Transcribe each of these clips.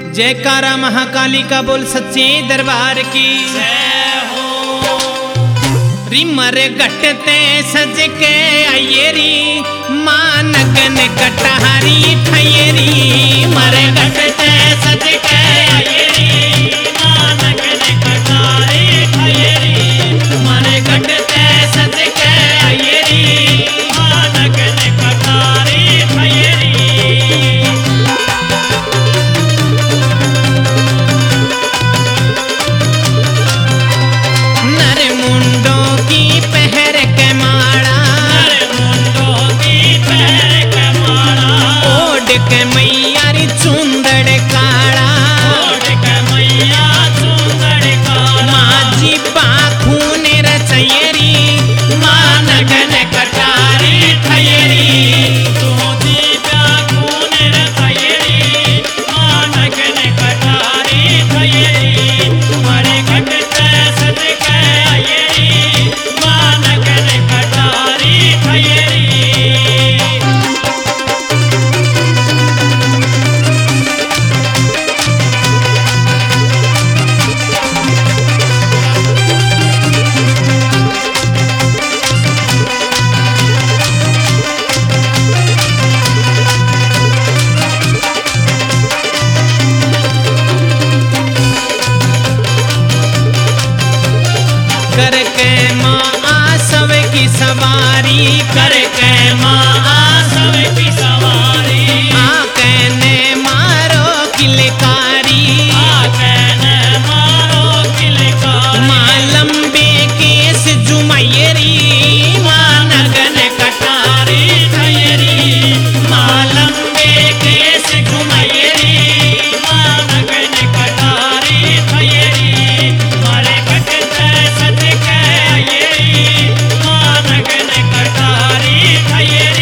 जयकारा महाकाली का बोल सच्चे दरबार की जय हो। रिमर घटते सज के आयेरी मानगन कटहरी ठयेरी मरे घटते सज के आयेरी मानगन कटारी ठयेरी मरे घटते सज के आयेरी मानगन कटारी ठयेरी नर मुंडों की पहर के माड़ा नर मुंडों की पहर के माला ओढ़ के मैया री चुंदड़ काड़ा ओढ़ के मैया सुंदर काला माझी पाखूने रचयेरी मानगन कटारी ठयेरी तोजी खून रचयेरी मानगन कटारी ठयेरी मरे घटते सज के आयेरी मानगन कटारी ठयेरी करके माँ आसव की सवारी करके माँ आसव की सवारी आके ने मारो किलकारी आकन मारो किलकारी माँ लंबे केस जुमयेरी मानगन कटारी ठयेरी माँ लंबे केस घुमयेरी मानगन कटारी ठयेरी मरे घटते सज के आयेरी मानगन कटारी ठयेरी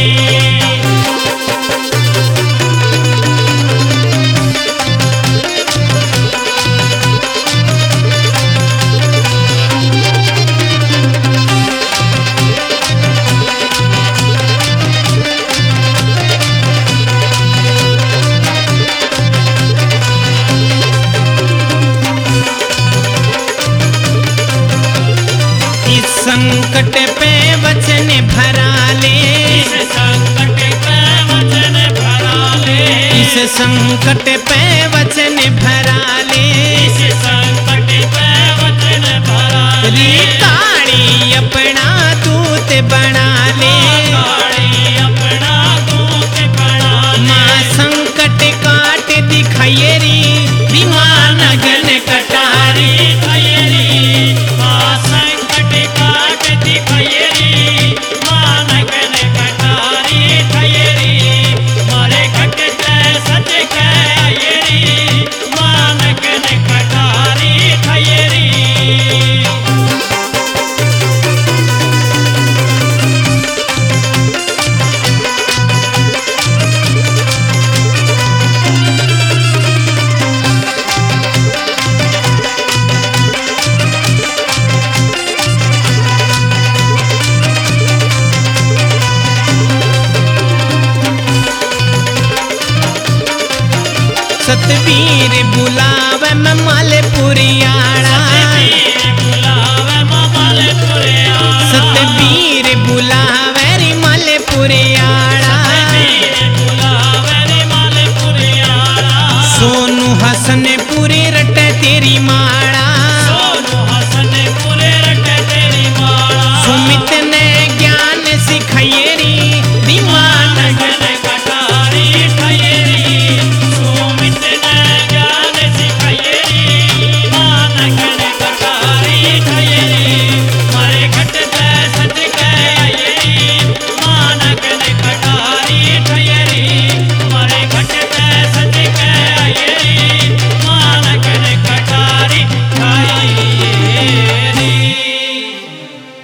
इस संकट पे वचन भरा ले इस संकट पे वचन भरा ले इस संकट पे वचन भरा ले इस संकट पे वचन भरा री ले काली अपना दूत बना ले काली अपना दूत बना ले माँ संकट काट दिखाइएरी मानगन कटारी ठयेरी माँ संकट काट दिखाइएरी मानगन कटारी ठयेरी मरे घटते सज के आयेरी मानगन कटारी ठयेरी सतवीर बुलावे मैं मालपुरियाड़ा वीर बुलावे ममल तुरे आला सतवीर